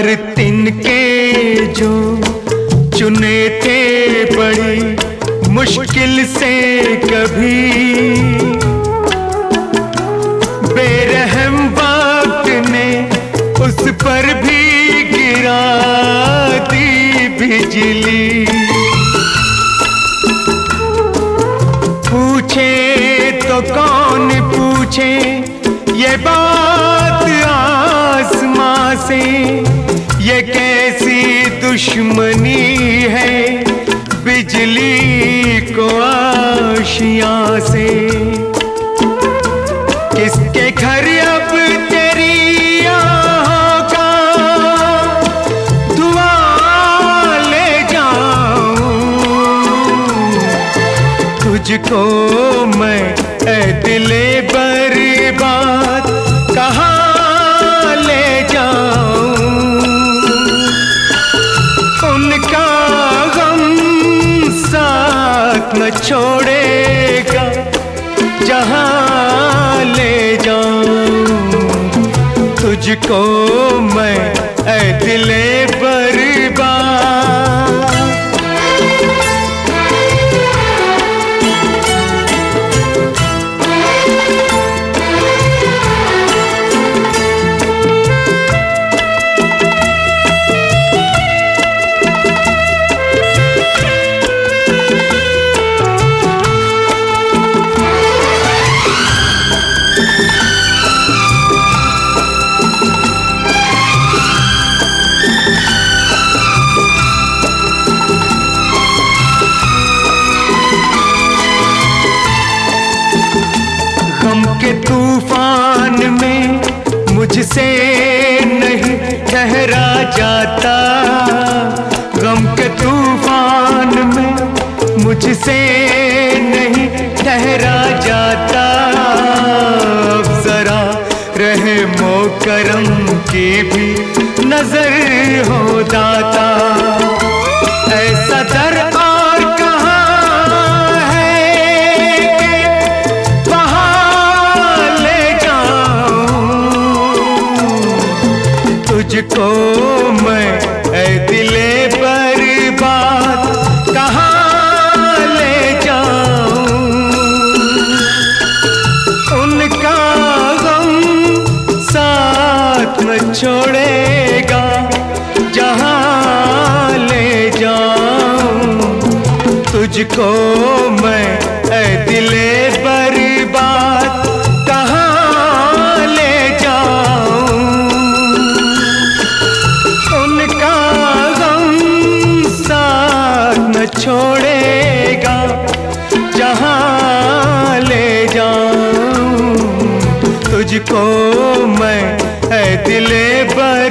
पर तिनके जो चुने थे बड़ी मुश्किल से, कभी बेरहम वक्त ने उस पर भी गिरा दी बिजली। पूछे तो कौन पूछे ये बात आसमां से, ये कैसी दुश्मनी है बिजली को आशियां से। किसके घर अब तेरी आहों का धुआं ले जाऊं, तुझको मैं ऐ दिले बर्बाद कहाँ ले जाऊं। उनका गम साथ न छोड़ेगा जहाँ ले जाऊं, तुझको मैं ऐ दिले बर्बाद। गम के तूफान में मुझसे नहीं ठहरा जाता, गम के तूफान में मुझसे नहीं ठहरा जाता। अब जरा रहमो करम की भी नजर हो दाता, ऐसा दर और कहाँ है कि वहाँ ले जाऊं, तुझको मैं ऐ दिले बर्बाद कहाँ ले जाऊं। उनका गम साथ न छोड़ेगा जहाँ ले जाऊं, तुझको मैं ऐ दिले बर्बाद कहाँ ले जाऊं। उनका गम साथ न छोड़ेगा जहाँ ले जाऊं, तुझको मैं ऐ दिले